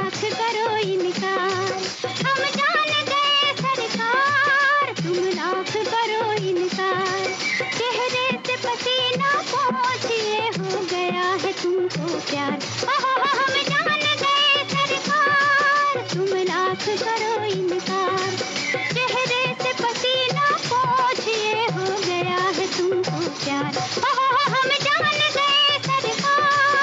लाख करो इनकार, हम जान गए सरकार, तुम लाख करो इनकार। चेहरे से पसीना पोंछिए हो गया है तुमको प्यार, ओहो हम जान गए सरकार, तुम लाख करो इनकार। चेहरे से पसीना पोंछिए हो गया है तुमको प्यार, ओहो हम जान गए सरकार।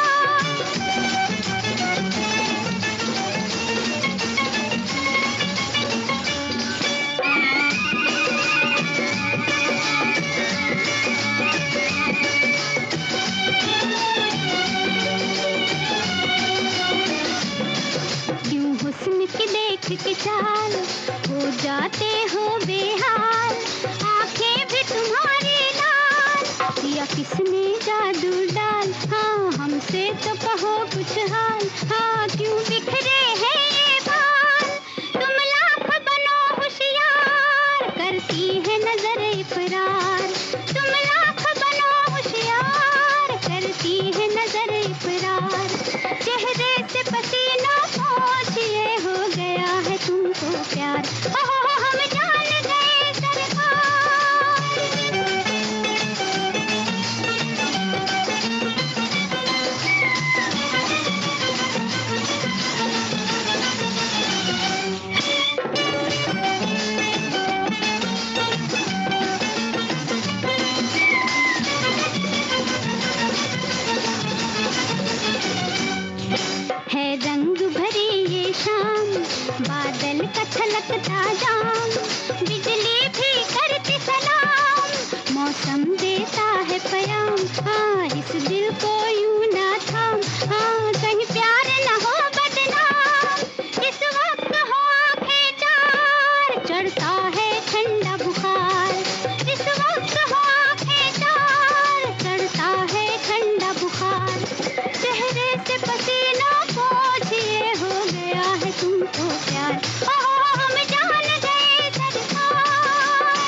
क्यों हुस्न की देख के चाल हो जाते हो बेहाल, आंखें भी तुम्हारी लाल, या किसने जादू डाल, हाँ हमसे तो कहो कुछ हाल, हाँ क्यों बिखरे हैं ये बाल। तुम लाख बनो होशियार, करती है नजर इकरार, तुम लाख बनो होशियार, करती है नजर इकरार। चेहरे से पसीना पोंछिए हो गया है तुमको प्यार, ओहो हम जान गए सरकार। है रंग भरी ये शाम, बादल का छलकता जाम, बिजली भी करती सलाम, मौसम देता है पयाम, हाँ इस दिल को यूं ना थाम, हाँ कहीं प्यार न हो बदनाम। इस वक्त हो आंखें चार, चढ़ता है ठंडा बुखार, इस वक्त हो आंखें चार, चढ़ता है ठंडा बुखार। चेहरे से पसीना पोंछिए हो गया है तुमको प्यार, ओहो हम जान गए सरकार।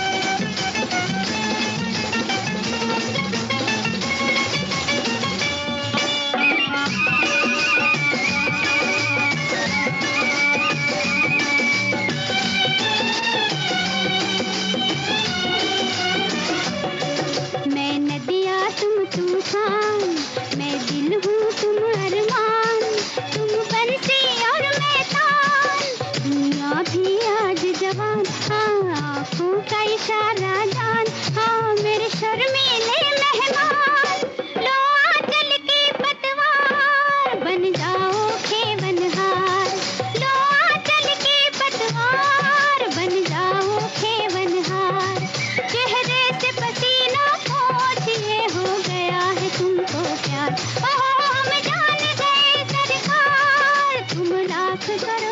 मैं नदिया तुम तूफान, मैं दिल हूँ तुम अरमान, तुम बंसी और मैं तान, दुनिया भी आज जवान, हाँ आँखों का इशारा जान, हाँ मेरे शर्मीले मेहमान। लो आंचल की पतवार, बन जाओ खेवनहार, लो आंचल की पतवार, बन जाओ खेवनहार। चेहरे से पसीना पोंछिए हो गया है तुमको प्यार, ओहो हम जान गए सरकार, तुम लाख करो